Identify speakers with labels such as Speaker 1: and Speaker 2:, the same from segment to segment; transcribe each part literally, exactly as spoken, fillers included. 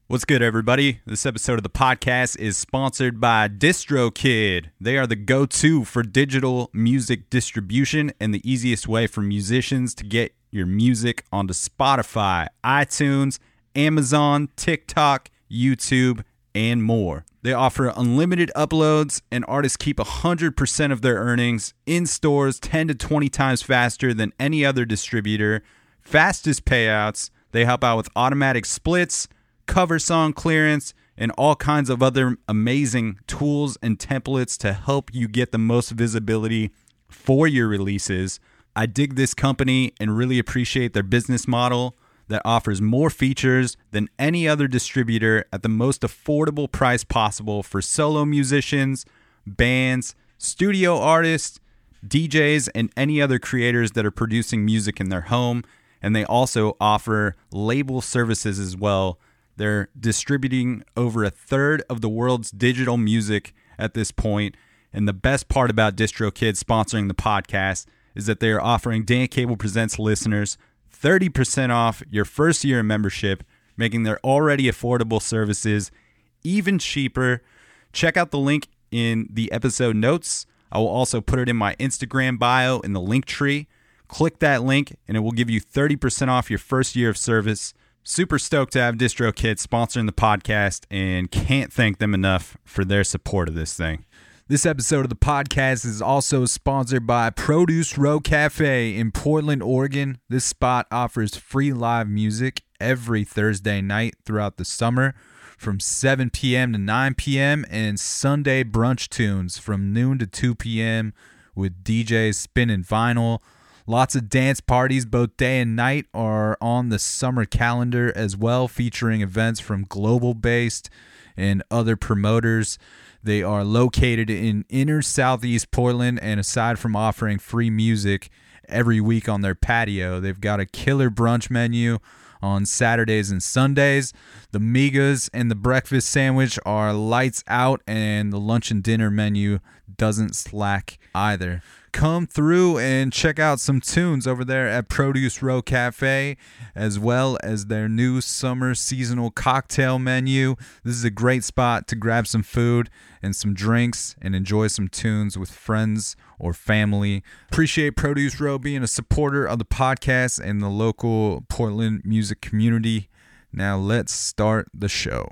Speaker 1: What's good, everybody? This episode of the podcast is sponsored by DistroKid. They are the go-to for digital music distribution and the easiest way for musicians to get your music onto Spotify, iTunes, Amazon, TikTok, YouTube, and more. They offer unlimited uploads, and artists keep one hundred percent of their earnings in stores ten to twenty times faster than any other distributor. Fastest payouts. They help out with automatic splits, cover song clearance, and all kinds of other amazing tools and templates to help you get the most visibility for your releases. I dig this company and really appreciate their business model that offers more features than any other distributor at the most affordable price possible for solo musicians, bands, studio artists, D Js, and any other creators that are producing music in their home. And they also offer label services as well. They're distributing over a third of the world's digital music at this point. And the best part about DistroKid sponsoring the podcast is that they are offering Dan Cable Presents listeners thirty percent off your first year of membership, making their already affordable services even cheaper. Check out the link in the episode notes. I will also put it in my Instagram bio in the link tree. Click that link and it will give you thirty percent off your first year of service. Super stoked to have DistroKid sponsoring the podcast and can't thank them enough for their support of this thing. This episode of the podcast is also sponsored by Produce Row Cafe in Portland, Oregon. This spot offers free live music every Thursday night throughout the summer from seven p.m. to nine p.m. and Sunday brunch tunes from noon to two p.m. with D Js spinning vinyl. Lots of dance parties both day and night are on the summer calendar as well, featuring events from Global-Based and other promoters. They are located in inner southeast Portland, and aside from offering free music every week on their patio, they've got a killer brunch menu on Saturdays and Sundays. The migas and the breakfast sandwich are lights out, and the lunch and dinner menu doesn't slack either. Come through and check out some tunes over there at Produce Row Cafe, as well as their new summer seasonal cocktail menu. This is a great spot to grab some food and some drinks and enjoy some tunes with friends or family. Appreciate Produce Row being a supporter of the podcast and the local Portland music community. Now let's start the show.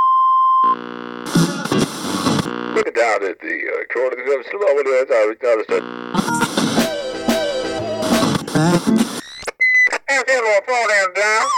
Speaker 2: Look down at the uh, corner of the slow one. That's how we got to start. I'm going to fall down down.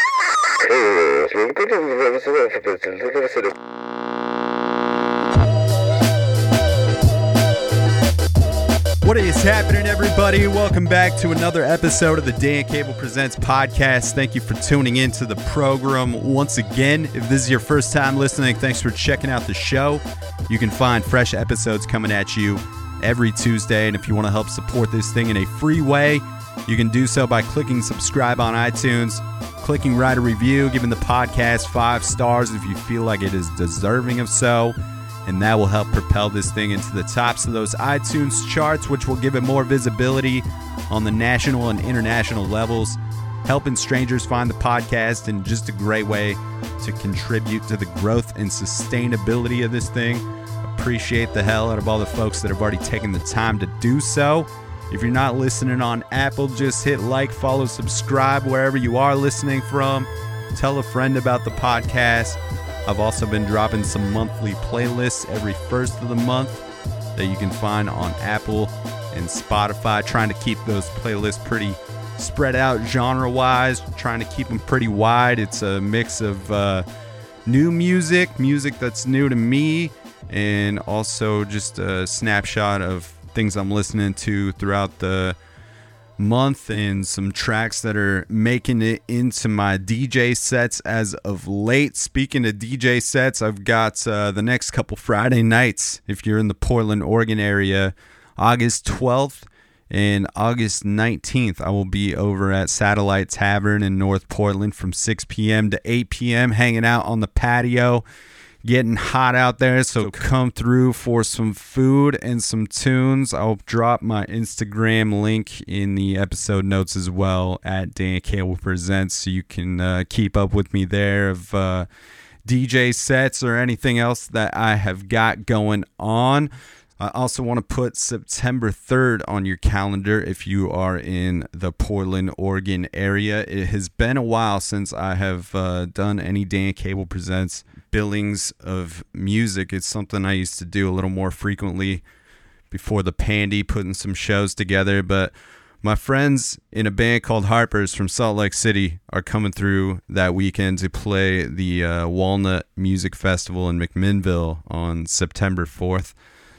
Speaker 1: What is happening, everybody? Welcome back to another episode of the Dan Cable Presents podcast. Thank you for tuning in to the program once again. If this is your first time listening, thanks for checking out the show. You can find fresh episodes coming at you every Tuesday. And if you want to help support this thing in a free way, you can do so by clicking subscribe on iTunes, clicking write a review, giving the podcast five stars if you feel like it is deserving of so. And that will help propel this thing into the tops of those iTunes charts, which will give it more visibility on the national and international levels. Helping strangers find the podcast and just a great way to contribute to the growth and sustainability of this thing. Appreciate the hell out of all the folks that have already taken the time to do so. If you're not listening on Apple, just hit like, follow, subscribe wherever you are listening from. Tell a friend about the podcast. I've also been dropping some monthly playlists every first of the month that you can find on Apple and Spotify. Trying to keep those playlists pretty spread out genre-wise. Trying to keep them pretty wide. It's a mix of uh, new music, music that's new to me, and also just a snapshot of things I'm listening to throughout the month and some tracks that are making it into my D J sets as of late. Speaking of D J sets, I've got uh, the next couple Friday nights, if you're in the Portland, Oregon area, August twelfth and August nineteenth. I will be over at Satellite Tavern in North Portland from six p.m. to eight p.m. hanging out on the patio. Getting hot out there, so come through for some food and some tunes. I'll drop my Instagram link in the episode notes as well at Dan Cable Presents, so you can uh, keep up with me there of uh, D J sets or anything else that I have got going on. I also want to put September third on your calendar if you are in the Portland, Oregon area. It has been a while since I have uh, done any Dan Cable Presents billings of music. It's something I used to do a little more frequently before the pandy, putting some shows together. But my friends in a band called Harpers from Salt Lake City are coming through that weekend to play the uh, Walnut Music Festival in McMinnville on September fourth.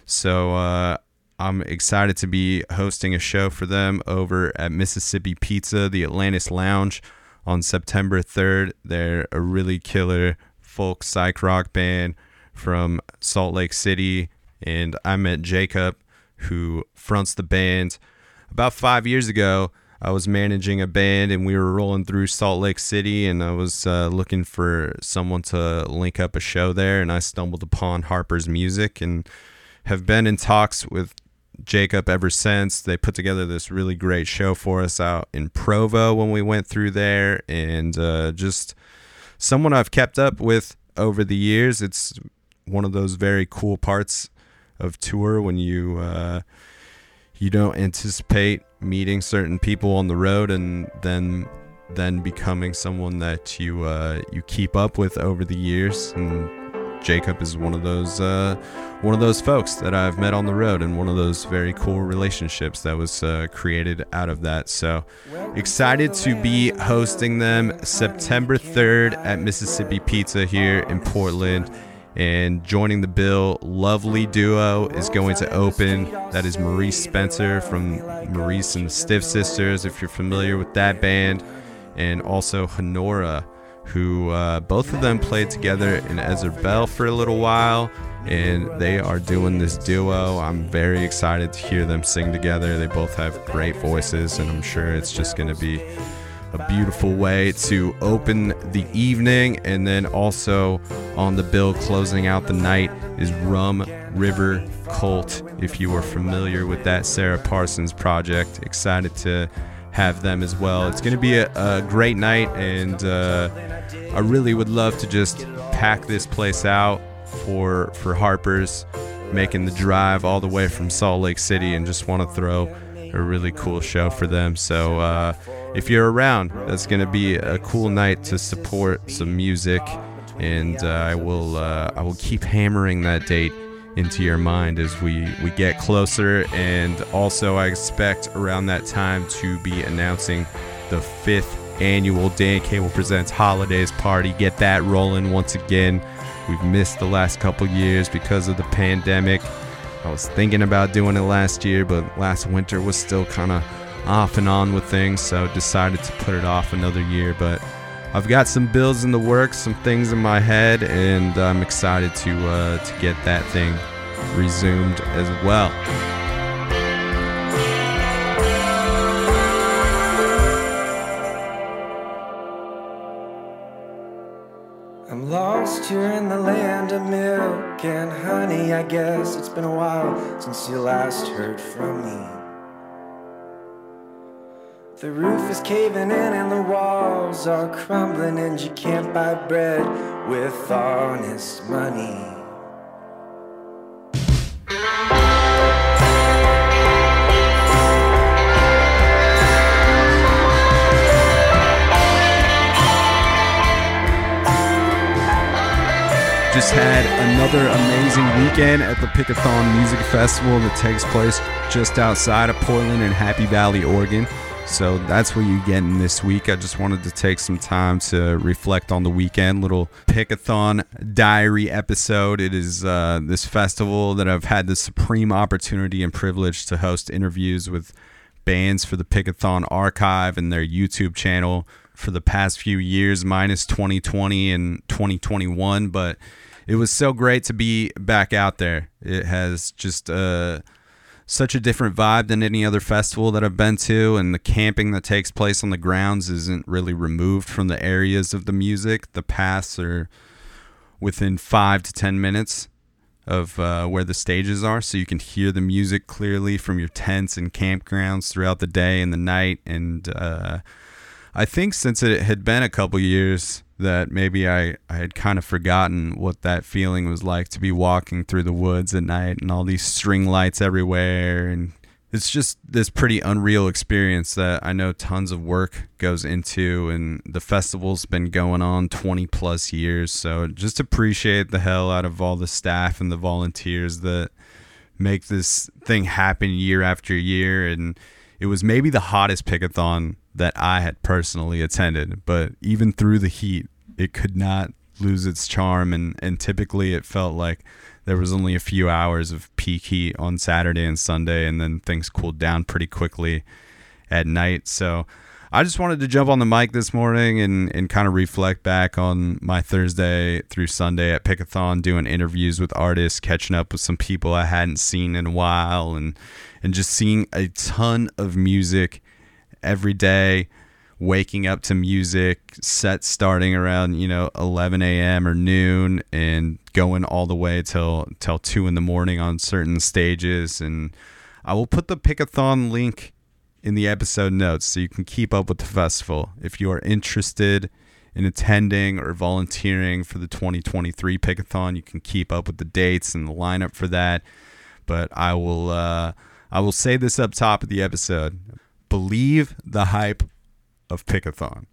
Speaker 1: So uh, I'm excited to be hosting a show for them over at Mississippi Pizza, the Atlantis Lounge, on September third. They're a really killer folk psych rock band from Salt Lake City, and I met Jacob, who fronts the band. About five years ago, I was managing a band, and we were rolling through Salt Lake City, and I was uh, looking for someone to link up a show there, and I stumbled upon Harper's Music, and have been in talks with Jacob ever since. They put together this really great show for us out in Provo when we went through there, and uh, just someone I've kept up with over the years. It's one of those very cool parts of tour when you uh, you don't anticipate meeting certain people on the road, and then then becoming someone that you uh, you keep up with over the years. And Jacob is one of those uh, one of those folks that I've met on the road, and one of those very cool relationships that was uh, created out of that. So excited to be hosting them September third at Mississippi Pizza here in Portland. And joining the bill, lovely duo is going to open. That is Maurice Spencer from Maurice and the Stiff Sisters, if you're familiar with that band, and also Honora, who uh, both of them played together in Ezra Bell for a little while, and they are doing this duo. I'm very excited to hear them sing together. They both have great voices, and I'm sure it's just going to be a beautiful way to open the evening. And then also on the bill closing out the night is Rum River Cult, if you are familiar with that Sarah Parsons project. Excited to have them as well. It's going to be a, a great night, and uh, I really would love to just pack this place out for for Harper's, making the drive all the way from Salt Lake City, and just want to throw a really cool show for them. So uh, if you're around, that's going to be a cool night to support some music, and uh, I will uh, I will keep hammering that date into your mind as we, we get closer. And also I expect around that time to be announcing the fifth annual Dan Cable Presents Holidays Party. Get that rolling once again. We've missed the last couple years because of the pandemic. I was thinking about doing it last year, but last winter was still kind of off and on with things, so decided to put it off another year. But I've got some bills in the works, some things in my head, and I'm excited to uh, to get that thing resumed as well.
Speaker 3: I'm lost here in the land of milk and honey. I guess it's been a while since you last heard from me. The roof is caving in and the walls are crumbling, and you can't buy bread with honest money.
Speaker 1: Just had another amazing weekend at the Pickathon Music Festival that takes place just outside of Portland in Happy Valley, Oregon. So that's what you're getting this week. I just wanted to take some time to reflect on the weekend. Little Pickathon diary episode. It is uh, this festival that I've had the supreme opportunity and privilege to host interviews with bands for the Pickathon Archive and their YouTube channel for the past few years, minus twenty twenty and twenty twenty-one. But it was so great to be back out there. It has just uh, such a different vibe than any other festival that I've been to, and the camping that takes place on the grounds isn't really removed from the areas of the music. The paths are within five to ten minutes of uh, where the stages are, so you can hear the music clearly from your tents and campgrounds throughout the day and the night. And uh, I think since it had been a couple years, that maybe I, I had kind of forgotten what that feeling was like to be walking through the woods at night and all these string lights everywhere. And it's just this pretty unreal experience that I know tons of work goes into, and the festival's been going on twenty plus years. So just appreciate the hell out of all the staff and the volunteers that make this thing happen year after year. And it was maybe the hottest Pickathon that I had personally attended, but even through the heat, it could not lose its charm. And, and typically it felt like there was only a few hours of peak heat on Saturday and Sunday, and then things cooled down pretty quickly at night. So I just wanted to jump on the mic this morning and, and kind of reflect back on my Thursday through Sunday at Pickathon, doing interviews with artists, catching up with some people I hadn't seen in a while, and and just seeing a ton of music every day, waking up to music, sets starting around, you know, eleven a.m. or noon and going all the way till till two in the morning on certain stages. And I will put the Pickathon link in the episode notes so you can keep up with the festival. If you are interested in attending or volunteering for the twenty twenty-three Pickathon, you can keep up with the dates and the lineup for that. But I will uh, I will say this up top of the episode. Believe the hype of Pickathon.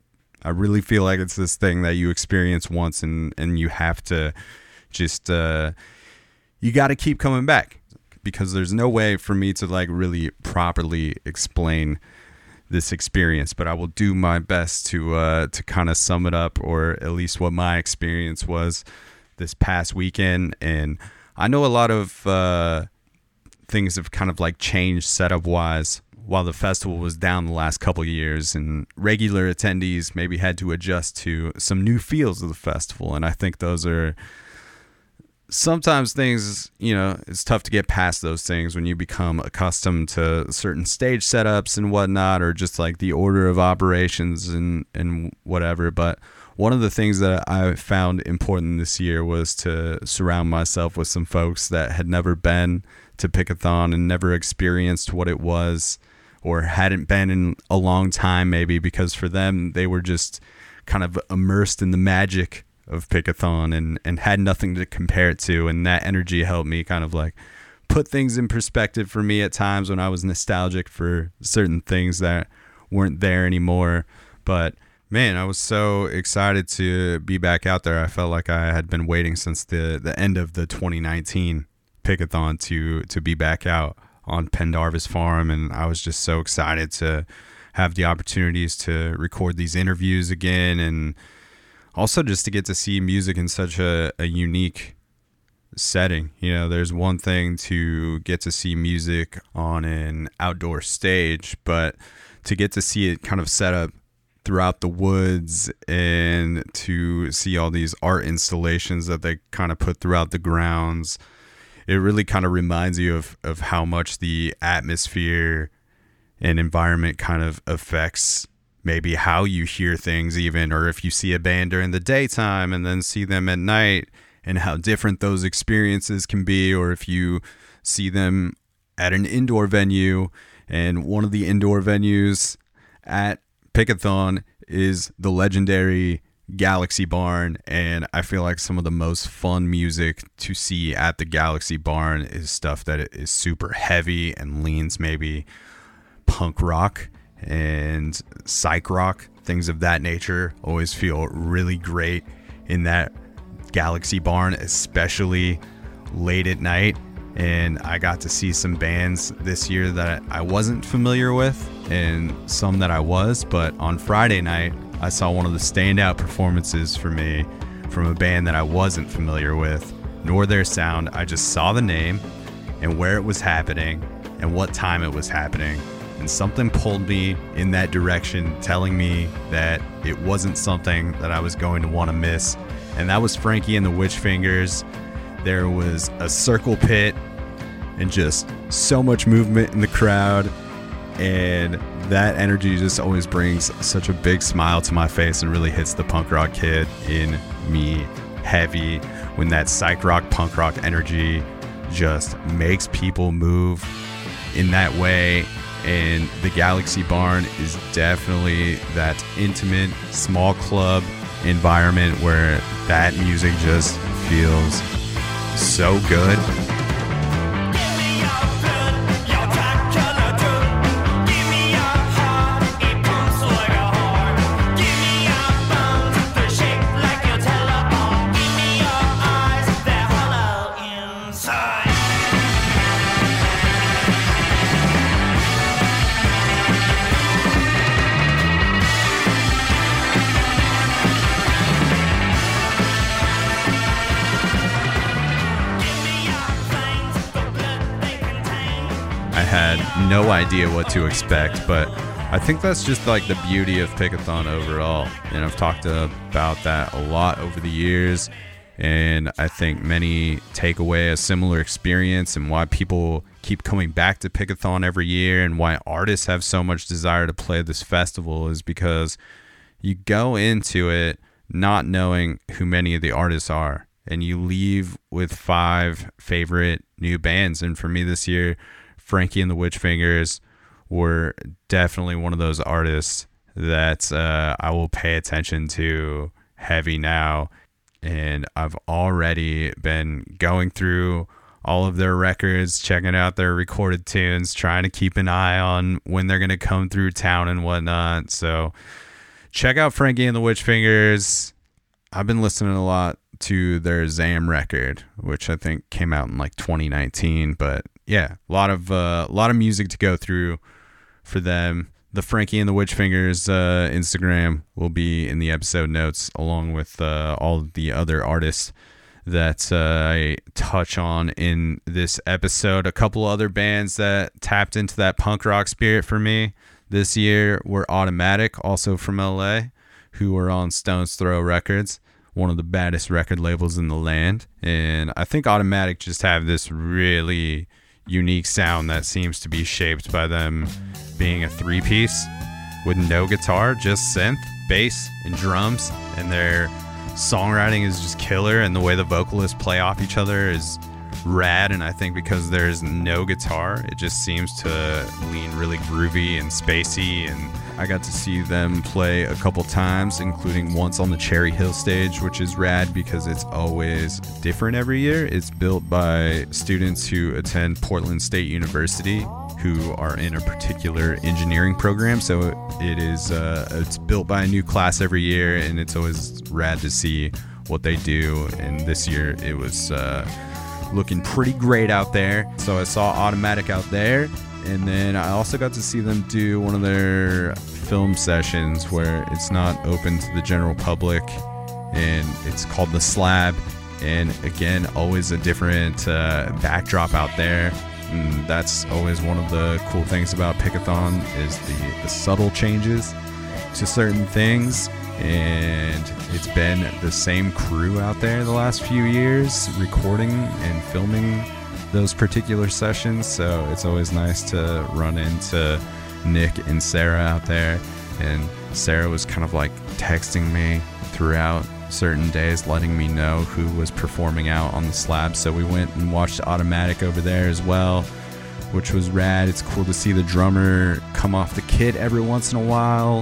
Speaker 1: I really feel like it's this thing that you experience once, and, and you have to just, uh, you got to keep coming back, because there's no way for me to like really properly explain this experience, but I will do my best to, uh, to kind of sum it up, or at least what my experience was this past weekend. And I know a lot of, uh, things have kind of like changed setup wise while the festival was down the last couple of years, and regular attendees maybe had to adjust to some new feels of the festival. And I think those are sometimes things, you know, it's tough to get past those things when you become accustomed to certain stage setups and whatnot, or just like the order of operations and, and whatever. But one of the things that I found important this year was to surround myself with some folks that had never been to Pickathon and never experienced what it was, or hadn't been in a long time maybe, because for them they were just kind of immersed in the magic of Pickathon and, and had nothing to compare it to. And that energy helped me kind of like put things in perspective for me at times when I was nostalgic for certain things that weren't there anymore. But man, I was so excited to be back out there. I felt like I had been waiting since the, the end of the twenty nineteen Pickathon to to be back out on Pendarvis Farm, and I was just so excited to have the opportunities to record these interviews again, and also just to get to see music in such a, a unique setting. You know, there's one thing to get to see music on an outdoor stage, but to get to see it kind of set up throughout the woods, and to see all these art installations that they kind of put throughout the grounds, it really kind of reminds you of, of how much the atmosphere and environment kind of affects maybe how you hear things even, or if you see a band during the daytime and then see them at night, and how different those experiences can be, or if you see them at an indoor venue. And one of the indoor venues at Pickathon is the legendary Galaxy Barn, and I feel like some of the most fun music to see at the Galaxy Barn is stuff that is super heavy and leans maybe punk rock and psych rock, things of that nature. Always feel really great in that Galaxy Barn, especially late at night. And I got to see some bands this year that I wasn't familiar with, and some that I was. But on Friday night, I saw one of the standout performances for me from a band that I wasn't familiar with, nor their sound. I just saw the name and where it was happening and what time it was happening. And something pulled me in that direction, telling me that it wasn't something that I was going to want to miss. And that was Frankie and the Witch Fingers. There was a circle pit and just so much movement in the crowd. And that energy just always brings such a big smile to my face and really hits the punk rock kid in me heavy, when that psych rock, punk rock energy just makes people move in that way. And the Galaxy Barn is definitely that intimate, small club environment where that music just feels so good. Had no idea what to expect, but I think that's just like the beauty of Pickathon overall, and I've talked about that a lot over the years, and I think many take away a similar experience and why people keep coming back to Pickathon every year and why artists have so much desire to play this festival is because you go into it not knowing who many of the artists are, and you leave with five favorite new bands. And for me this year, Frankie and the Witchfingers were definitely one of those artists that uh, I will pay attention to heavy now. And I've already been going through all of their records, checking out their recorded tunes, trying to keep an eye on when they're going to come through town and whatnot. So check out Frankie and the Witchfingers. I've been listening a lot to their Zam record, which I think came out in like twenty nineteen, but yeah, a lot of uh, a lot of music to go through for them. The Frankie and the Witchfingers uh, Instagram will be in the episode notes, along with uh, all of the other artists that uh, I touch on in this episode. A couple other bands that tapped into that punk rock spirit for me this year were Automatic, also from L A, who were on Stone's Throw Records, one of the baddest record labels in the land. And I think Automatic just have this really unique sound that seems to be shaped by them being a three-piece with no guitar, just synth, bass, and drums, and their songwriting is just killer, and the way the vocalists play off each other is rad. And I think because there's no guitar, it just seems to lean really groovy and spacey. And I got to see them play a couple times, including once on the Cherry Hill stage, which is rad because it's always different every year. It's built by students who attend Portland State University, who are in a particular engineering program. So it is uh, it's built by a new class every year, and it's always rad to see what they do. And this year it was uh, looking pretty great out there. So I saw Automatic out there, and then I also got to see them do one of their film sessions where it's not open to the general public, and it's called The Slab. And again, always a different uh, backdrop out there. And that's always one of the cool things about Pickathon is the, the subtle changes to certain things. And it's been the same crew out there the last few years recording and filming those particular sessions. So it's always nice to run into Nick and Sarah out there. And Sarah was kind of like texting me throughout certain days, letting me know who was performing out on the slab. So we went and watched Automatic over there as well, which was rad. It's cool to see the drummer come off the kit every once in a while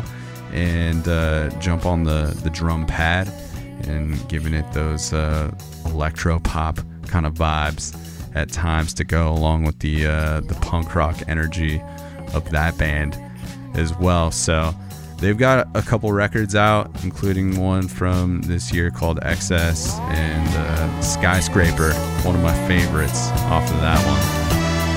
Speaker 1: and uh, jump on the, the drum pad and giving it those uh, electro pop kind of vibes at times to go along with the uh, the punk rock energy of that band as well. So they've got a couple records out, including one from this year called Excess and uh, Skyscraper, one of my favorites off of that one.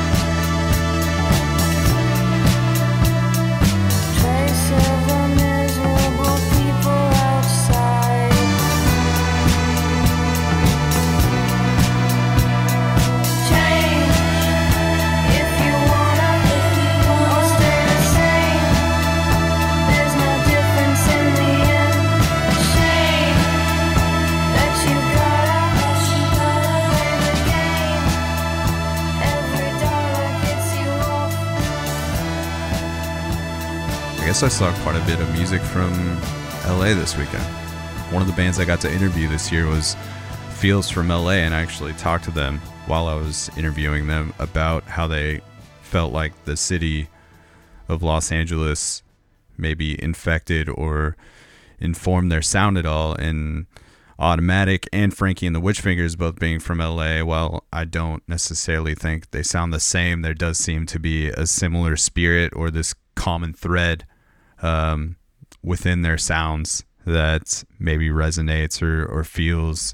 Speaker 1: I guess I saw quite a bit of music from L A this weekend. One of the bands I got to interview this year was Feels from L A, and I actually talked to them while I was interviewing them about how they felt like the city of Los Angeles maybe infected or inform their sound at all. And Automatic and Frankie and the Witchfingers both being from L A, while I don't necessarily think they sound the same, there does seem to be a similar spirit or this common thread um, within their sounds that maybe resonates or, or feels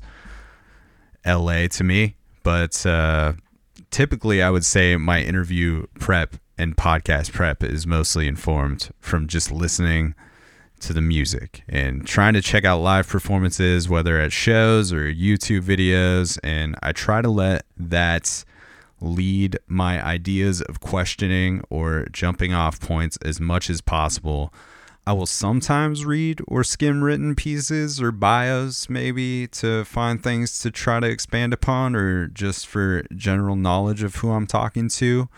Speaker 1: L A to me. But uh, typically I would say my interview prep and podcast prep is mostly informed from just listening to the music and trying to check out live performances, whether at shows or YouTube videos. And I try to let that lead my ideas of questioning or jumping off points as much as possible. I will sometimes read or skim written pieces or bios maybe to find things to try to expand upon, or just for general knowledge of who I'm talking to.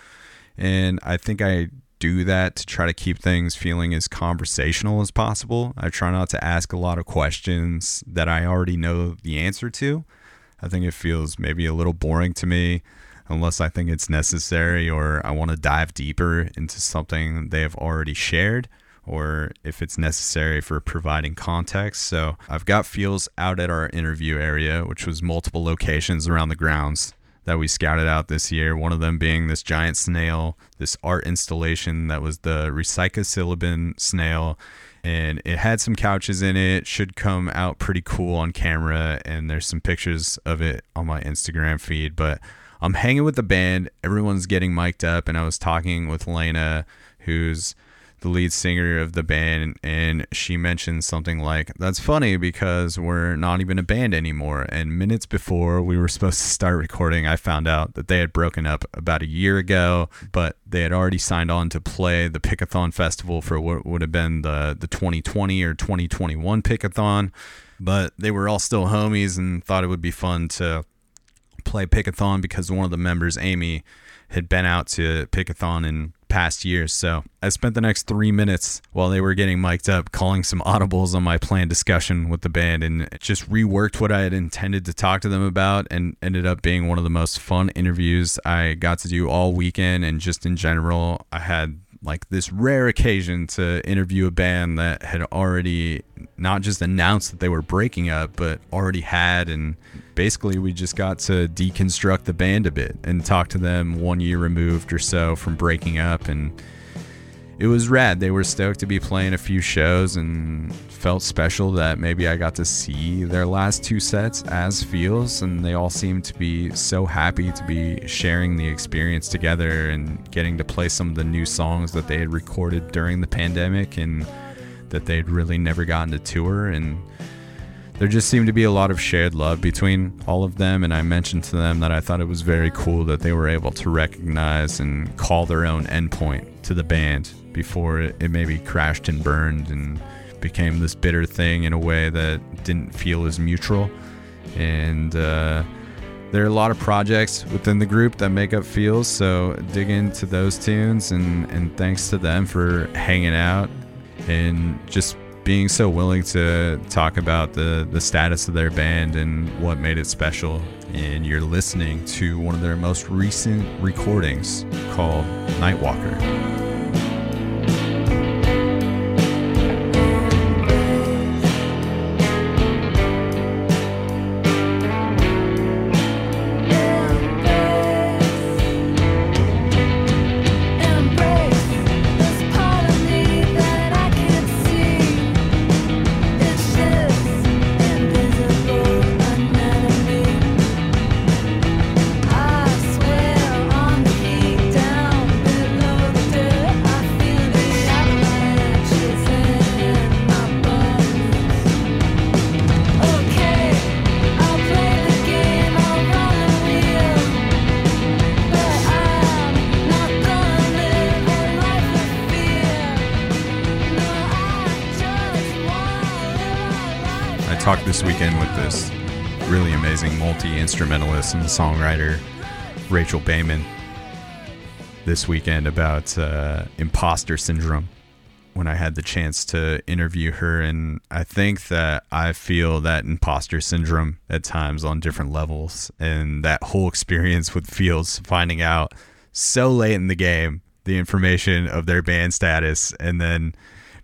Speaker 1: And I think I do that to try to keep things feeling as conversational as possible. I try not to ask a lot of questions that I already know the answer to. I think it feels maybe a little boring to me unless I think it's necessary or I want to dive deeper into something they have already shared, or if it's necessary for providing context. So I've got Feels out at our interview area, which was multiple locations around the grounds that we scouted out this year. One of them being this giant snail, this art installation that was the Recyclacilibin snail. And it had some couches in it. Should come out pretty cool on camera. And there's some pictures of it on my Instagram feed. But I'm hanging with the band. Everyone's getting mic'd up. And I was talking with Lena, who's the lead singer of the band, and she mentioned something like, that's funny because we're not even a band anymore. And minutes before we were supposed to start recording, I found out that they had broken up about a year ago, but they had already signed on to play the Pickathon Festival for what would have been the, the twenty twenty or twenty twenty-one Pickathon. But they were all still homies and thought it would be fun to play Pickathon because one of the members, Amy, had been out to Pickathon in past years. So I spent the next three minutes while they were getting mic'd up calling some audibles on my planned discussion with the band, and just reworked what I had intended to talk to them about, and ended up being one of the most fun interviews I got to do all weekend. And just in general, I had like this rare occasion to interview a band that had already not just announced that they were breaking up, but already had. And basically we just got to deconstruct the band a bit and talk to them one year removed or so from breaking up. And it was rad. They were stoked to be playing a few shows, and felt special that maybe I got to see their last two sets as Feels, and they all seemed to be so happy to be sharing the experience together and getting to play some of the new songs that they had recorded during the pandemic and that they'd really never gotten to tour. And there just seemed to be a lot of shared love between all of them. And I mentioned to them that I thought it was very cool that they were able to recognize and call their own endpoint to the band before it, it maybe crashed and burned and became this bitter thing in a way that didn't feel as mutual. And uh, there are a lot of projects within the group that make up Feels, so dig into those tunes, and, and thanks to them for hanging out and just being so willing to talk about the, the status of their band and what made it special. And you're listening to one of their most recent recordings called Nightwalker. Talked this weekend with this really amazing multi-instrumentalist and songwriter, Rachel Bayman, this weekend about uh, imposter syndrome when I had the chance to interview her. And I think that I feel that imposter syndrome at times on different levels, and that whole experience with Feels, finding out so late in the game the information of their band status, and then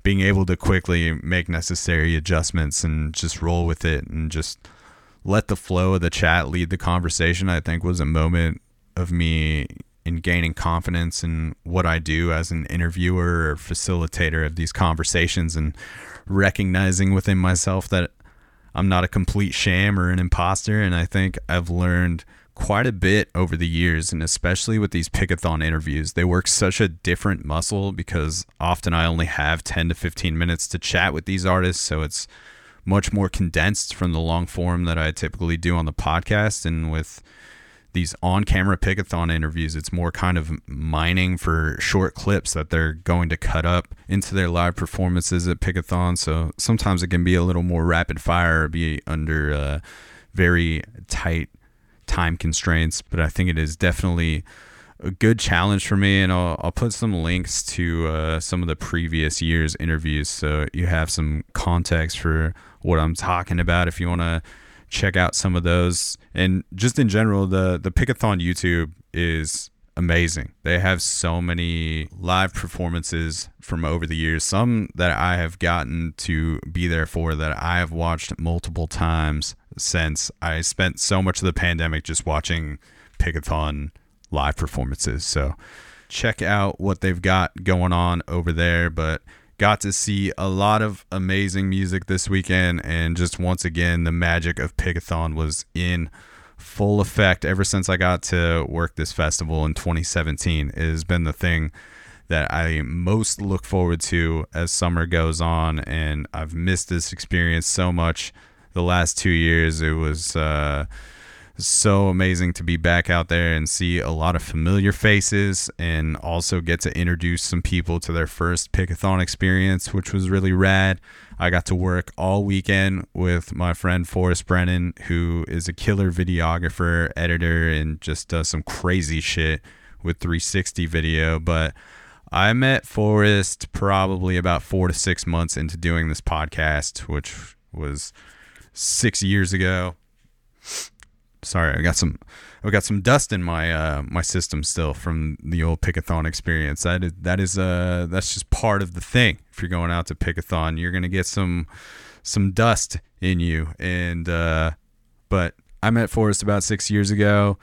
Speaker 1: being able to quickly make necessary adjustments and just roll with it and just let the flow of the chat lead the conversation, I think was a moment of me in gaining confidence in what I do as an interviewer or facilitator of these conversations, and recognizing within myself that I'm not a complete sham or an imposter. And I think I've learned quite a bit over the years, and especially with these Pickathon interviews, they work such a different muscle because often I only have ten to fifteen minutes to chat with these artists, so it's much more condensed from the long form that I typically do on the podcast. And with these on-camera Pickathon interviews, it's more kind of mining for short clips that they're going to cut up into their live performances at Pickathon. So sometimes it can be a little more rapid fire, or be under uh, very tight time constraints. But I think it is definitely a good challenge for me, and I'll, I'll put some links to uh, some of the previous year's interviews so you have some context for what I'm talking about if you want to check out some of those. And just in general, the the Pickathon YouTube is amazing. They have so many live performances from over the years, some that I have gotten to be there for, that I have watched multiple times since I spent so much of the pandemic just watching Pickathon live performances. So check out what they've got going on over there. But got to see a lot of amazing music this weekend, and just once again, the magic of Pickathon was in full effect ever since I got to work this festival in twenty seventeen. It has been the thing that I most look forward to as summer goes on, and I've missed this experience so much the last two years. It was uh, so amazing to be back out there and see a lot of familiar faces, and also get to introduce some people to their first Pickathon experience, which was really rad. I got to work all weekend with my friend Forrest Brennan, who is a killer videographer, editor, and just does some crazy shit with three sixty video. But I met Forrest probably about four to six months into doing this podcast, which was six years ago. Sorry, I got some, I got some dust in my uh, my system still from the old Pickathon experience. That is, that is uh, that's just part of the thing. If you're going out to Pickathon, you're gonna get some some dust in you. And uh, but I met Forrest about six years ago,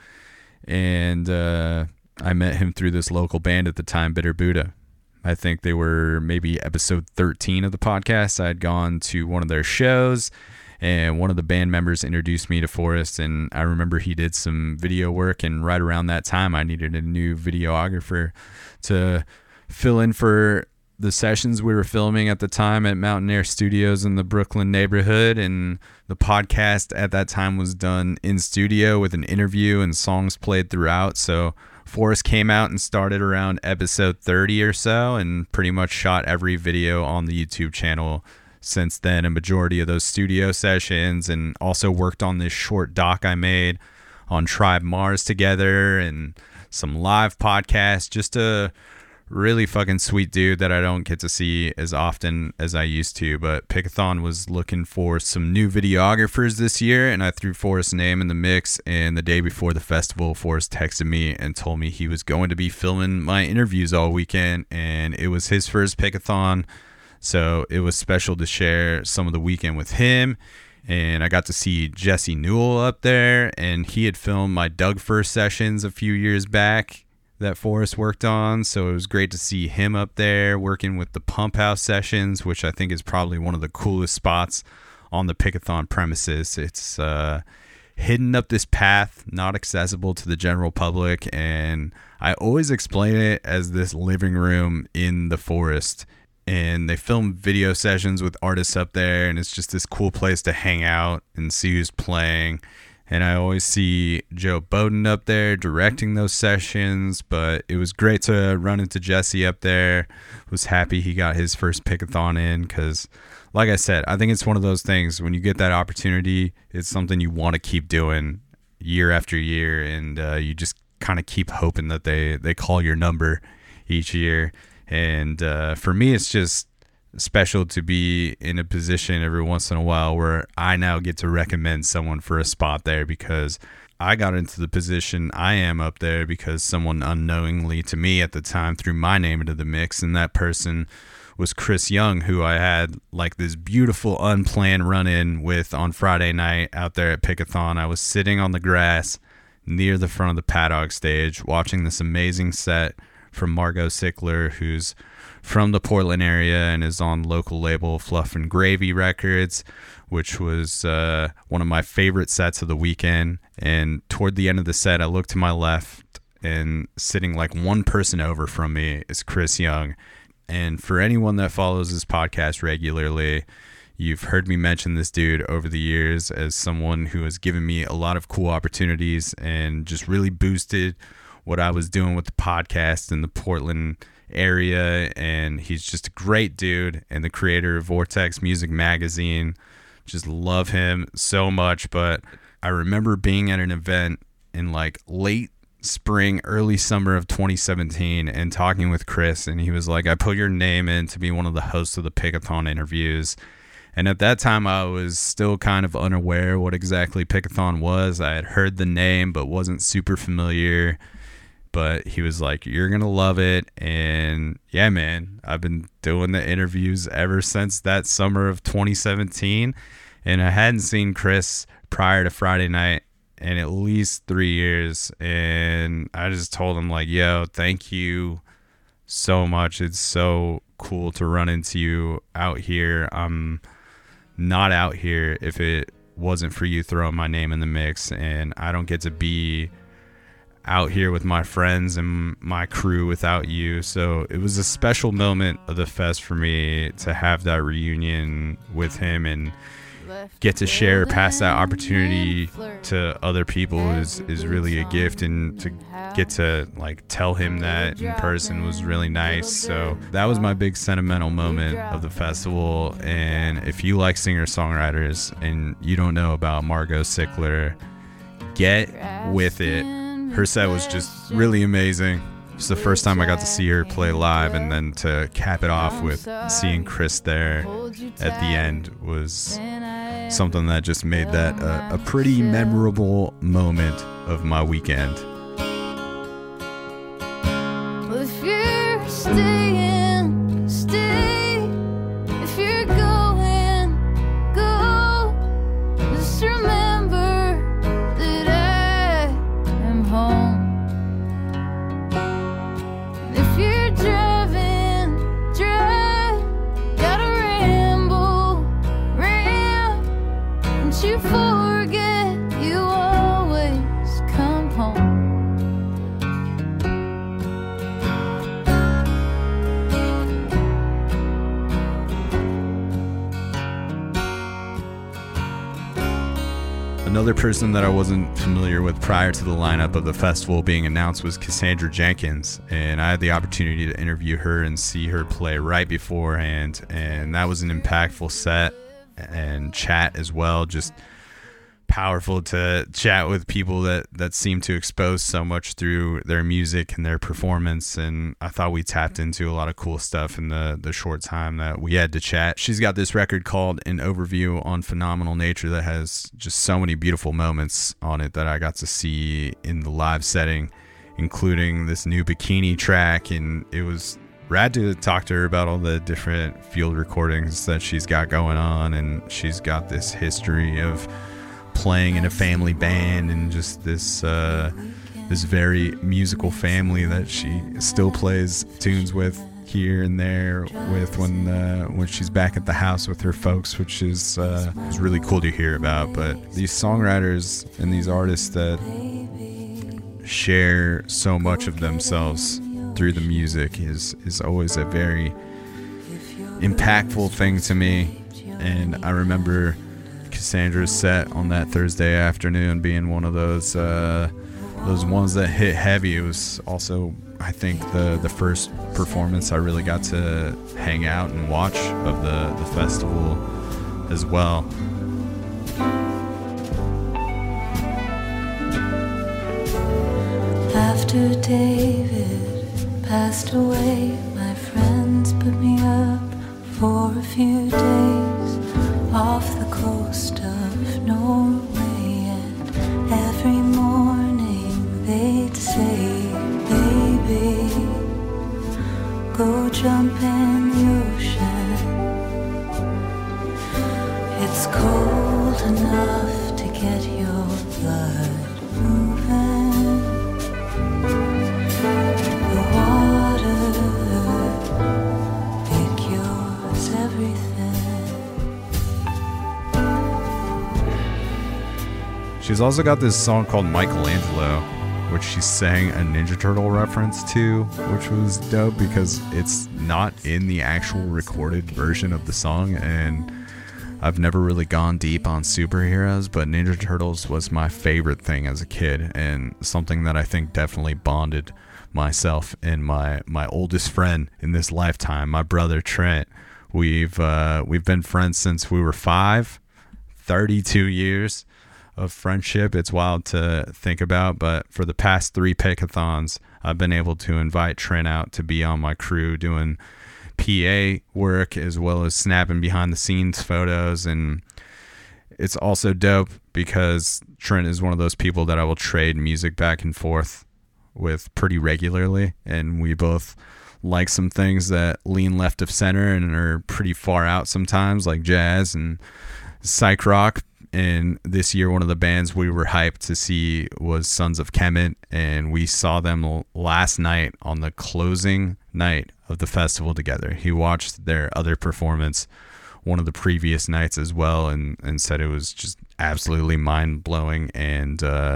Speaker 1: and uh, I met him through this local band at the time, Bitter Buddha. I think they were maybe episode thirteen of the podcast. I had gone to one of their shows, and one of the band members introduced me to Forrest, and I remember he did some video work, and right around that time I needed a new videographer to fill in for the sessions we were filming at the time at Mountain Air Studios in the Brooklyn neighborhood. And the podcast at that time was done in studio with an interview and songs played throughout. So Forrest came out and started around episode thirty or so, and pretty much shot every video on the YouTube channel since then, a majority of those studio sessions, and also worked on this short doc I made on Tribe Mars together, and some live podcasts. Just a really fucking sweet dude that I don't get to see as often as I used to. But Pickathon was looking for some new videographers this year, and I threw Forrest's name in the mix. And the day before the festival, Forrest texted me and told me he was going to be filming my interviews all weekend, and it was his first Pickathon. So it was special to share some of the weekend with him. And I got to see Jesse Newell up there, and he had filmed my Doug First sessions a few years back that Forrest worked on. So it was great to see him up there working with the Pump House sessions, which I think is probably one of the coolest spots on the Pickathon premises. It's uh, hidden up this path, not accessible to the general public. And I always explain it as this living room in the forest. And they film video sessions with artists up there, and it's just this cool place to hang out and see who's playing. And I always see Joe Bowden up there directing those sessions, but it was great to run into Jesse up there. Was happy he got his first Pickathon in, because like I said, I think it's one of those things, when you get that opportunity, it's something you want to keep doing year after year, and uh, you just kind of keep hoping that they, they call your number each year. And uh, for me, it's just special to be in a position every once in a while where I now get to recommend someone for a spot there, because I got into the position I am up there because someone unknowingly to me at the time threw my name into the mix, and that person was Chris Young, who I had like this beautiful unplanned run-in with on Friday night out there at Pickathon. I was sitting on the grass near the front of the paddock stage watching this amazing set from Margot Sickler, who's from the Portland area and is on local label Fluff and Gravy Records, which was uh, one of my favorite sets of the weekend. And toward the end of the set, I looked to my left, and sitting like one person over from me is Chris Young. And for anyone that follows this podcast regularly, you've heard me mention this dude over the years as someone who has given me a lot of cool opportunities and just really boosted what I was doing with the podcast in the Portland area. And he's just a great dude and the creator of Vortex Music Magazine. Just love him so much. But I remember being at an event in like late spring, early summer of twenty seventeen and talking with Chris, and he was like, I put your name in to be one of the hosts of the Pickathon interviews. And at that time I was still kind of unaware what exactly Pickathon was. I had heard the name but wasn't super familiar. But he was like, you're gonna love it. And yeah, man, I've been doing the interviews ever since that summer of twenty seventeen, and I hadn't seen Chris prior to Friday night in at least three years. And I just told him like, yo, thank you so much. It's so cool to run into you out here. I'm not out here if it wasn't for you throwing my name in the mix, and I don't get to be out here with my friends and my crew without you. So it was a special moment of the fest for me to have that reunion with him and get to share, pass that opportunity to other people is, is really a gift, and to get to like tell him that in person was really nice. So that was my big sentimental moment of the festival. And if you like singer-songwriters and you don't know about Margot Sickler, get with it. Her set was just really amazing. It's the first time I got to see her play live, and then to cap it off with seeing Chris there at the end was something that just made that a, a pretty memorable moment of my weekend.
Speaker 4: If you're staying, stay. If you're going, go. Just remember that I am home. If you're driving, drive. Gotta ramble, ram. Don't you forget you always come home.
Speaker 1: Another person that I wasn't familiar with prior to the lineup of the festival being announced was Cassandra Jenkins, and I had the opportunity to interview her and see her play right beforehand, and that was an impactful set and chat as well. Just powerful to chat with people that that seem to expose so much through their music and their performance, and I thought we tapped into a lot of cool stuff in the the short time that we had to chat. She's got this record called An Overview on Phenomenal Nature that has just so many beautiful moments on it that I got to see in the live setting, including this new Bikini track, and it was rad to talk to her about all the different field recordings that she's got going on. And she's got this history of playing in a family band and just this uh, this very musical family that she still plays tunes with here and there with when uh, when she's back at the house with her folks, which is uh, is really cool to hear about. But these songwriters and these artists that share so much of themselves through the music is is always a very impactful thing to me. And I remember Cassandra's set on that Thursday afternoon being one of those uh, those ones that hit heavy. It was also, I think, the the first performance I really got to hang out and watch of the, the festival as well.
Speaker 5: After David passed away, my friends put me up for a few days off the coast of Norway, and every morning they'd say, baby, go jump in the ocean.
Speaker 1: She's also got this song called Michelangelo, which she sang a Ninja Turtle reference to, which was dope because it's not in the actual recorded version of the song, and I've never really gone deep on superheroes, but Ninja Turtles was my favorite thing as a kid, and something that I think definitely bonded myself and my, my oldest friend in this lifetime, my brother Trent. We've uh, we've been friends since we were five, thirty-two years of friendship. It's wild to think about, but for the past three Pickathons, I've been able to invite Trent out to be on my crew doing P A work as well as snapping behind the scenes photos. And it's also dope because Trent is one of those people that I will trade music back and forth with pretty regularly, and we both like some things that lean left of center and are pretty far out sometimes, like jazz and psych rock. And this year, one of the bands we were hyped to see was Sons of Kemet, and we saw them last night on the closing night of the festival together. He watched their other performance one of the previous nights as well, and, and said it was just absolutely mind-blowing, and uh,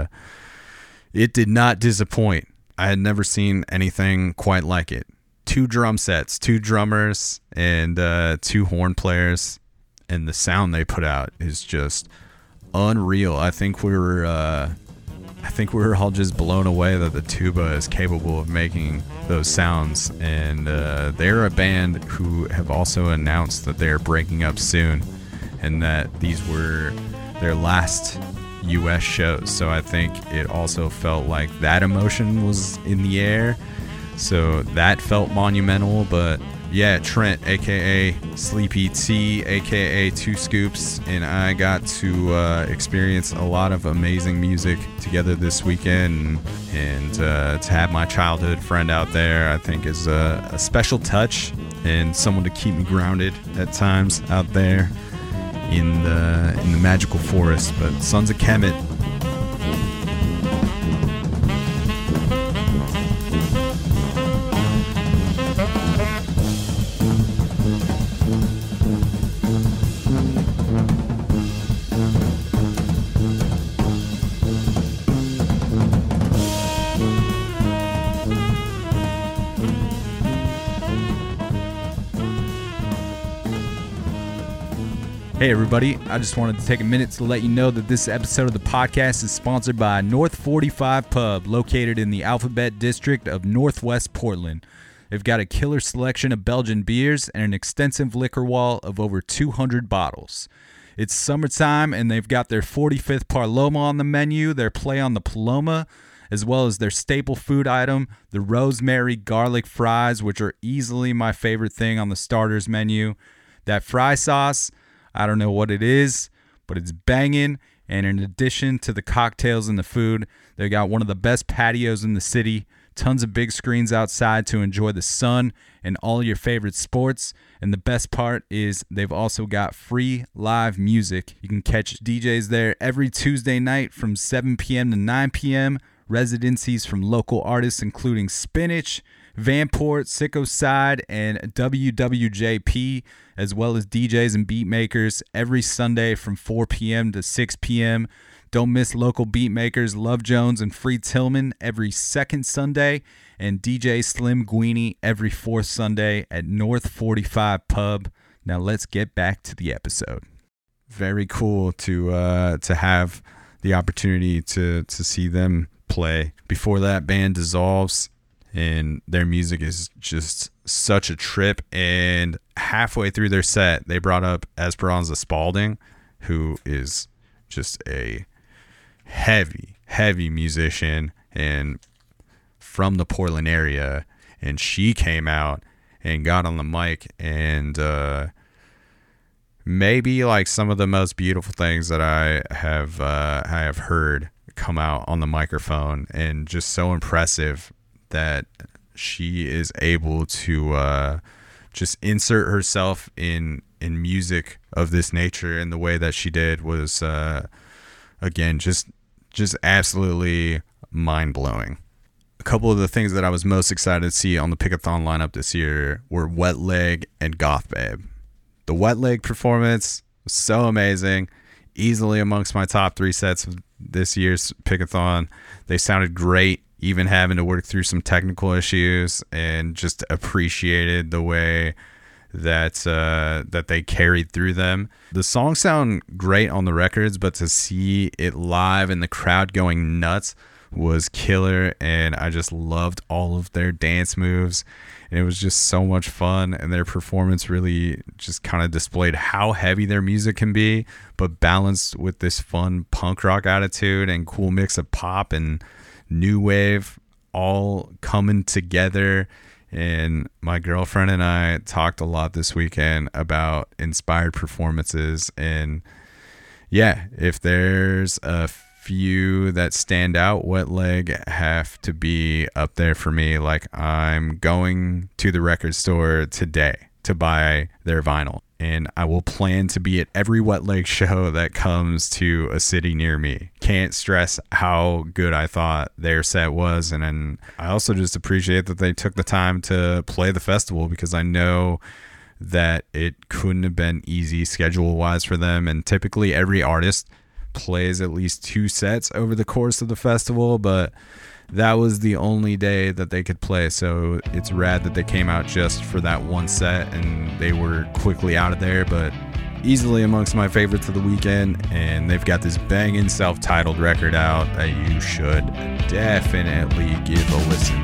Speaker 1: it did not disappoint. I had never seen anything quite like it. Two drum sets, two drummers, and uh, two horn players, and the sound they put out is just unreal. I think we were, uh, I think we were all just blown away that the tuba is capable of making those sounds. And uh, they're a band who have also announced that they're breaking up soon, and that these were their last U S shows. So I think it also felt like that emotion was in the air. So that felt monumental. But yeah, Trent, aka Sleepy T, aka Two Scoops, and I got to uh, experience a lot of amazing music together this weekend, and uh, to have my childhood friend out there, I think is a, a special touch, and someone to keep me grounded at times out there in the in the magical forest. But Sons of Kemet. Hey everybody, I just wanted to take a minute to let you know that this episode of the podcast is sponsored by North forty-five Pub, located in the Alphabet District of Northwest Portland. They've got a killer selection of Belgian beers and an extensive liquor wall of over two hundred bottles. It's summertime and they've got their forty-fifth Parloma on the menu, their play on the Paloma, as well as their staple food item, the rosemary garlic fries, which are easily my favorite thing on the starters menu. That fry sauce, I don't know what it is, but it's banging. And in addition to the cocktails and the food, they got one of the best patios in the city, tons of big screens outside to enjoy the sun and all your favorite sports. And the best part is they've also got free live music. You can catch D Js there every Tuesday night from seven p.m. to nine p.m. Residencies from local artists including Spinach, Vanport, Sicko Side, and W W J P, as well as D Js and beat makers every Sunday from four p.m. to six p.m. Don't miss local beat makers Love Jones and Free Tillman every second Sunday, and D J Slim Guini every fourth Sunday at North forty-five Pub. Now let's get back to the episode. Very cool to uh, to have the opportunity to to see them play. Before that, band Dissolves, and their music is just such a trip. And halfway through their set, they brought up Esperanza Spalding, who is just a heavy, heavy musician and from the Portland area. And she came out and got on the mic, and uh, maybe like some of the most beautiful things that I have uh, I have heard come out on the microphone, and just so impressive that she is able to uh, just insert herself in in music of this nature in the way that she did was uh, again just just absolutely mind-blowing. A couple of the things that I was most excited to see on the Pickathon lineup this year were Wet Leg and Goth Babe. The Wet Leg performance was so amazing, easily amongst my top three sets of this year's Pickathon. They sounded great, even having to work through some technical issues, and just appreciated the way that uh, that they carried through them. The songs sound great on the records, but to see it live and the crowd going nuts was killer, and I just loved all of their dance moves, and it was just so much fun, and their performance really just kind of displayed how heavy their music can be, but balanced with this fun punk rock attitude and cool mix of pop and new wave all coming together. And my girlfriend and I talked a lot this weekend about inspired performances, and yeah, if there's a few that stand out, Wet Leg have to be up there for me. Like, I'm going to the record store today to buy their vinyl, and I will plan to be at every Wet Leg show that comes to a city near me. Can't stress how good I thought their set was, and then I also just appreciate that they took the time to play the festival, because I know that it couldn't have been easy schedule wise for them, and typically every artist plays at least two sets over the course of the festival, but that was the only day that they could play, so it's rad that they came out just for that one set, and they were quickly out of there. But easily amongst my favorites of the weekend, and they've got this banging self-titled record out that you should definitely give a listen.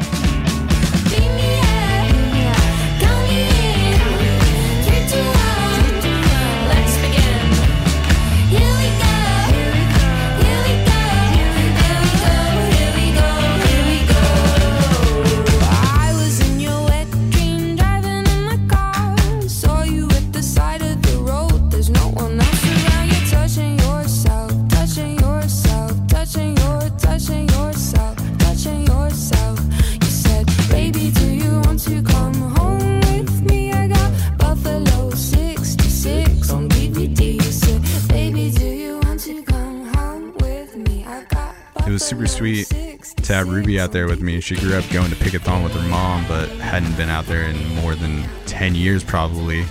Speaker 1: It was super sweet to have Ruby out there with me. She grew up going to Pickathon with her mom, but hadn't been out there in more than ten years probably.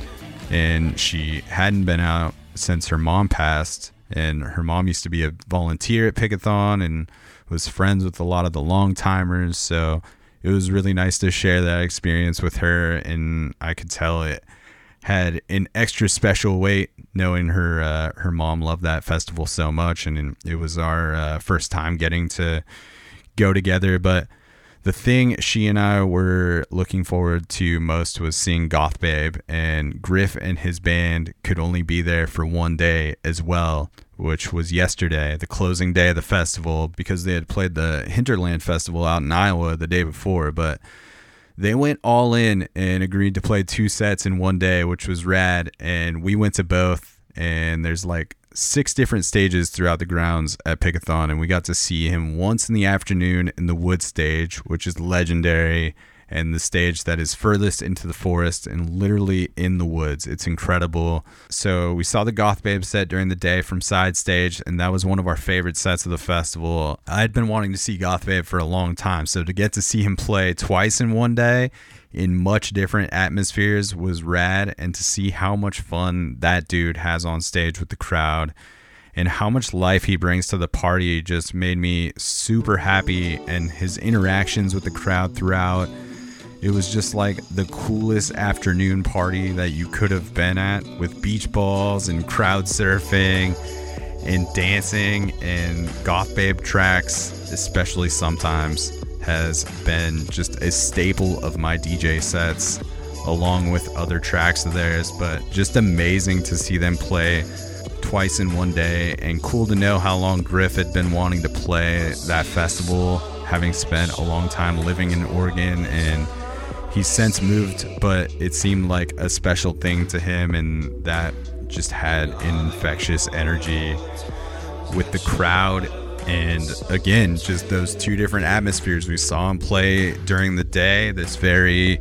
Speaker 1: And she hadn't been out since her mom passed. And her mom used to be a volunteer at Pickathon and was friends with a lot of the long timers. So it was really nice to share that experience with her. And I could tell it had an extra special weight, knowing her uh, her mom loved that festival so much, and it was our uh, first time getting to go together. But the thing she and I were looking forward to most was seeing Goth Babe, and Griff and his band could only be there for one day as well, which was yesterday, the closing day of the festival, because they had played the Hinterland Festival out in Iowa the day before. But they went all in and agreed to play two sets in one day, which was rad. And we went to both, and there's like six different stages throughout the grounds at Pickathon. And we got to see him once in the afternoon in the wood stage, which is legendary, and the stage that is furthest into the forest and literally in the woods. It's incredible. So we saw the Goth Babe set during the day from side stage, and that was one of our favorite sets of the festival. I had been wanting to see Goth Babe for a long time, so to get to see him play twice in one day in much different atmospheres was rad, and to see how much fun that dude has on stage with the crowd and how much life he brings to the party just made me super happy. And his interactions with the crowd throughout, it was just like the coolest afternoon party that you could have been at, with beach balls and crowd surfing and dancing. And Goth Babe tracks, especially sometimes, has been just a staple of my D J sets, along with other tracks of theirs. But just amazing to see them play twice in one day, and cool to know how long Griff had been wanting to play that festival, having spent a long time living in Oregon. And he's since moved, but it seemed like a special thing to him, and that just had an infectious energy with the crowd. And again, just those two different atmospheres. We saw him play during the day, this very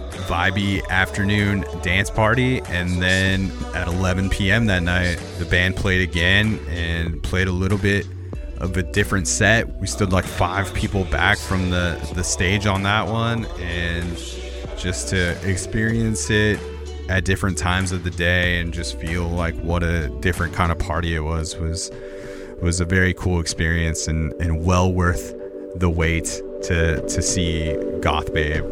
Speaker 1: vibey afternoon dance party, and then at eleven p.m. that night, the band played again and played a little bit of a different set. We stood like five people back from the, the stage on that one, and just to experience it at different times of the day and just feel like what a different kind of party it was was was a very cool experience and, and well worth the wait to to see Goth Babe.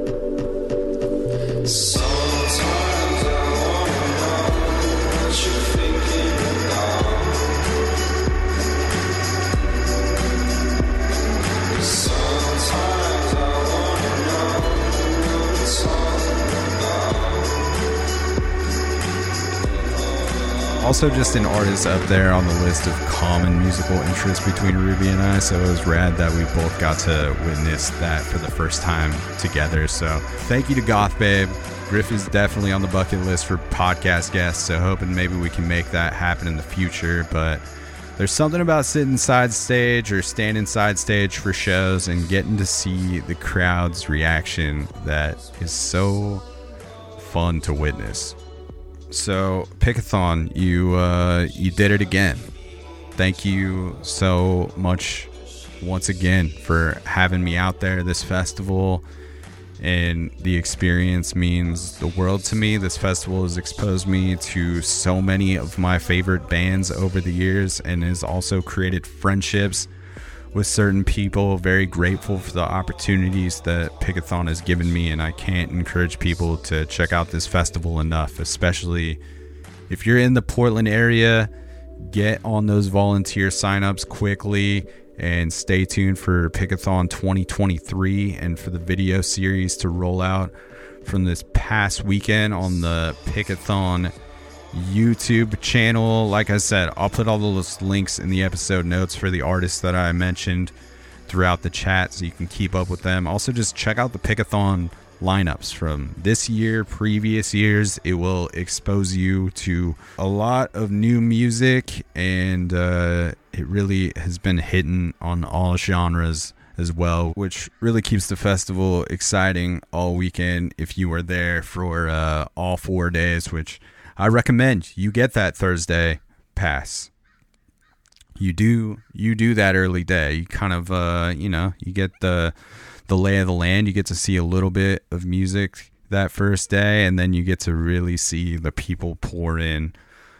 Speaker 6: Sometimes I wanna know what you're thinking about. Sometimes I wanna know what it's all about.
Speaker 1: Also, just an artist up there on the list of common musical interests between Ruby and I, so it was rad that we both got to witness that for the first time together. So thank you to Goth Babe. Griff is definitely on the bucket list for podcast guests, so hoping maybe we can make that happen in the future. But there's something about sitting side stage or standing side stage for shows and getting to see the crowd's reaction that is so fun to witness. So, Pickathon, you uh, you did it again. Thank you so much once again for having me out there this festival. And the experience means the world to me. This festival has exposed me to so many of my favorite bands over the years and has also created friendships with certain people. Very grateful for the opportunities that Pickathon has given me, and I can't encourage people to check out this festival enough, especially if you're in the Portland area. Get on those volunteer signups quickly and stay tuned for Pickathon twenty twenty-three and for the video series to roll out from this past weekend on the Pickathon YouTube channel. Like I said, I'll put all those links in the episode notes for the artists that I mentioned throughout the chat so you can keep up with them. Also, just check out the Pickathon lineups from this year, previous years. It will expose you to a lot of new music, and uh, it really has been hitting on all genres as well, which really keeps the festival exciting all weekend if you are there for uh, all four days, which I recommend you get that Thursday pass. You do you do that early day. You kind of uh, you know, you get the the lay of the land. You get to see a little bit of music that first day, and then you get to really see the people pour in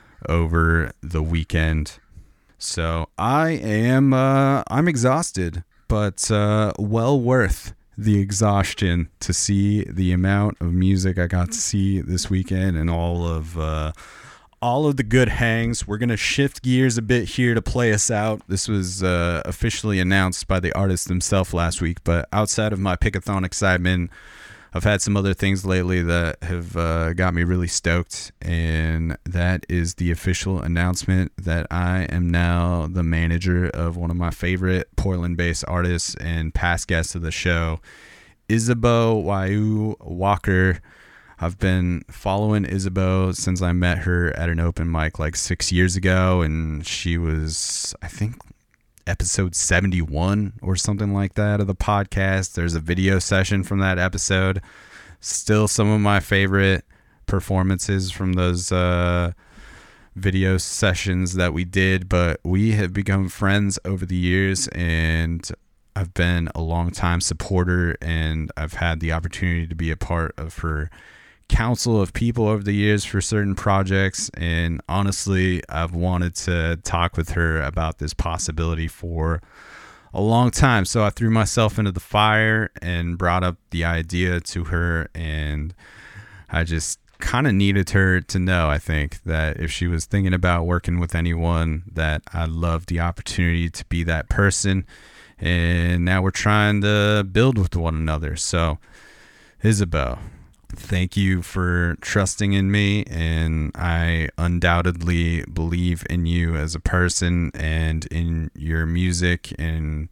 Speaker 1: over the weekend. So I am uh, I'm exhausted, but uh, well worth the exhaustion to see the amount of music I got to see this weekend and all of uh, all of the good hangs. We're gonna shift gears a bit here to play us out. This was uh, officially announced by the artist himself last week, but outside of my Pickathon excitement, I've had some other things lately that have uh, got me really stoked, and that is the official announcement that I am now the manager of one of my favorite Portland-based artists and past guests of the show, Isabeau Waiu Walker. I've been following Isabeau since I met her at an open mic like six years ago, and she was, I think, episode seventy-one or something like that of the podcast. There's a video session from that episode. Still some of my favorite performances from those uh, video sessions that we did, but we have become friends over the years, and I've been a long-time supporter, and I've had the opportunity to be a part of her council of people over the years for certain projects, and honestly I've wanted to talk with her about this possibility for a long time, so I threw myself into the fire and brought up the idea to her, and I just kind of needed her to know, I think, that if she was thinking about working with anyone, that I love the opportunity to be that person, and now we're trying to build with one another. So Isabeau, thank you for trusting in me, and I undoubtedly believe in you as a person and in your music, and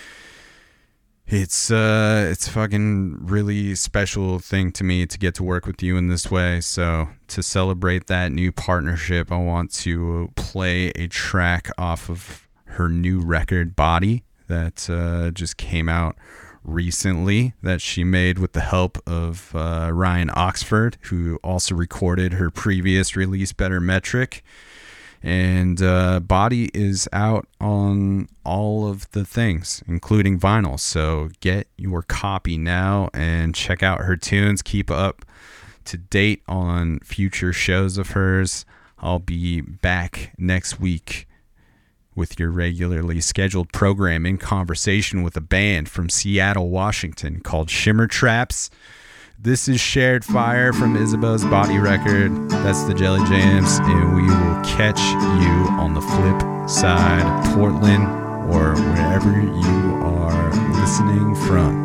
Speaker 1: it's uh it's a fucking really special thing to me to get to work with you in this way. So to celebrate that new partnership, I want to play a track off of her new record, Body, that uh, just came out recently, that she made with the help of uh, Ryan Oxford, who also recorded her previous release, Better Metric. And uh, Body is out on all of the things, including vinyl. So get your copy now and check out her tunes. Keep up to date on future shows of hers. I'll be back next week with your regularly scheduled program in conversation with a band from Seattle, Washington called Shimmer Traps. This is Shared Fire from Isabeau's Body record. That's the Jelly Jams, and we will catch you on the flip side, Portland, or wherever you are listening from.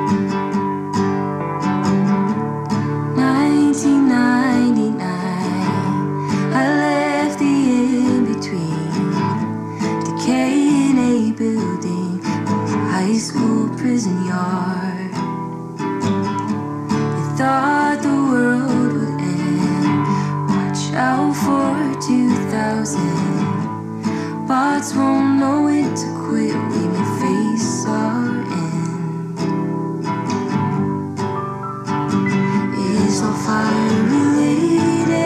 Speaker 5: nineteen ninety-nine, I left the in-between, decaying a building, high school prison yard. They thought the world would end, watch out for two thousand. Bots won't know when to quit, we may face our end. Is all fire related?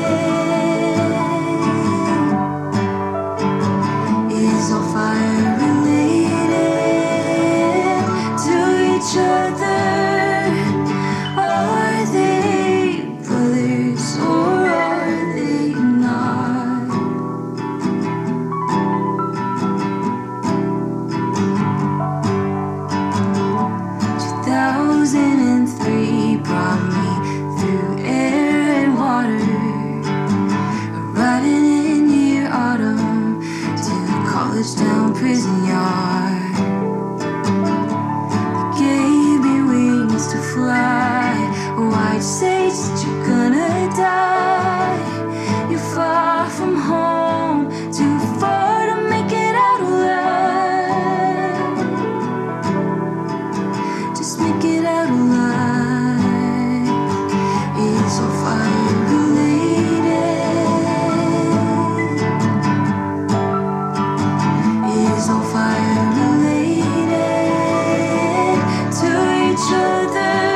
Speaker 5: Is all fire related to each other? Are they brothers or are they not? two thousand three brought me through air and water, riding in near autumn to the college town prison yard. They gave me wings to fly. Why'd you say that you're gonna die? You're far from home, too far to make it out alive. Just make it out alive. It's all fire related. It's all fire related to each other.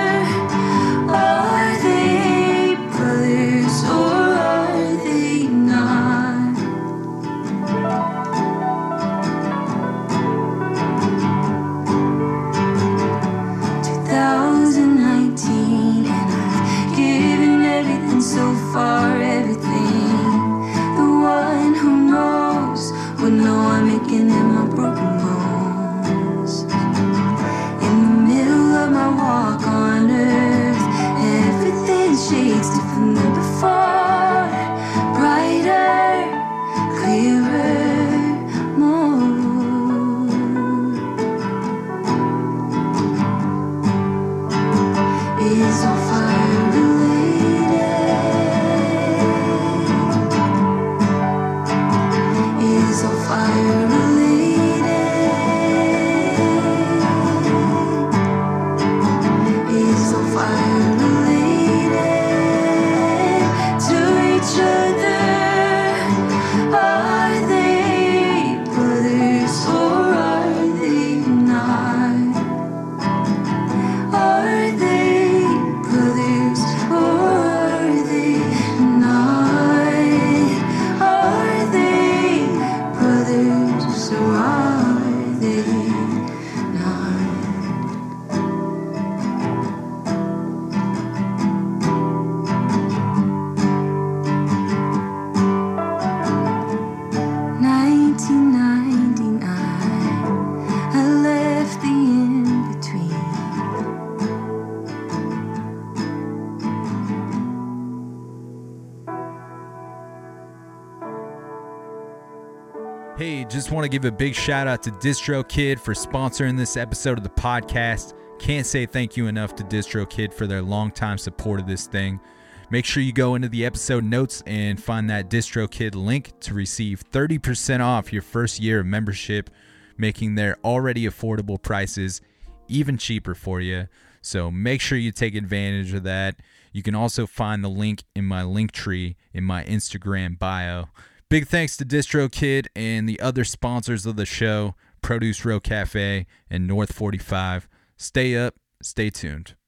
Speaker 5: Are they brothers or are they not? twenty nineteen, and I've given everything so far, everything. The one who knows will know I'm aching in my broken bones. In the middle of my walk on earth, everything shakes different than before. Brighter, clearer, more. Is all fire related? Is all fire related? Is all fire related to each other? Are they brothers or are they not? Are they brothers or are they not? Are they brothers or are they not? nineteen ninety-nine, I left the in-between.
Speaker 1: Hey, just want to give a big shout out to DistroKid for sponsoring this episode of the podcast. Can't say thank you enough to DistroKid for their longtime support of this thing. Make sure you go into the episode notes and find that DistroKid link to receive thirty percent off your first year of membership, making their already affordable prices even cheaper for you. So make sure you take advantage of that. You can also find the link in my link tree in my Instagram bio. Big thanks to DistroKid and the other sponsors of the show, Produce Row Cafe and North forty-five. Stay up, stay tuned.